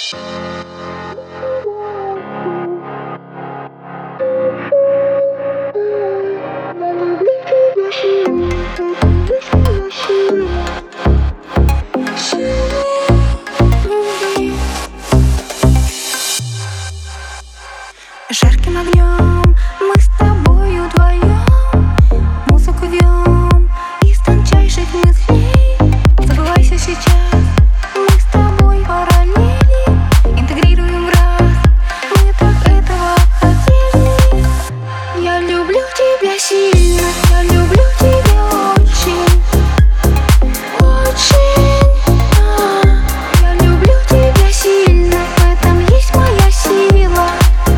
Жарким огнем мы с тобой вдвоем музыку вьем из тончайших мыслей. Забывайся сейчас, мы с тобой параллели интегрируем в раз, мы так этого хотели. Я люблю тебя сильно, я люблю тебя очень, очень. Я люблю тебя сильно, в этом есть моя сила.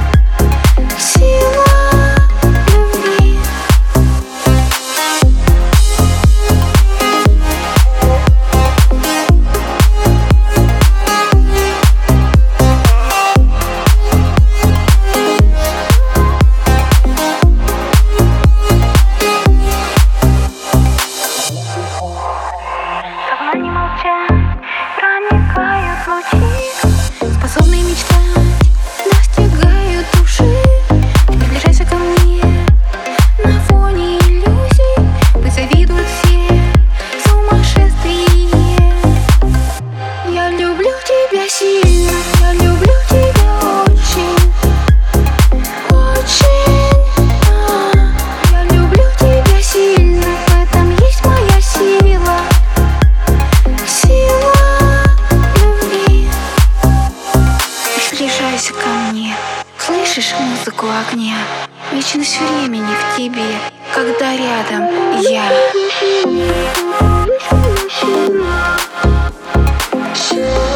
Давно не молчать, проникают лучи, способные мечтать, достигают души. Ты приближайся ко мне на фоне иллюзий, пусть завидуют все сумасшествие. Я люблю тебя сильно, я люблю тебя очень, очень. Я люблю тебя сильно, в этом есть моя сила. Приближайся ко мне, слышишь музыку огня? Вечность времени в тебе, когда рядом я.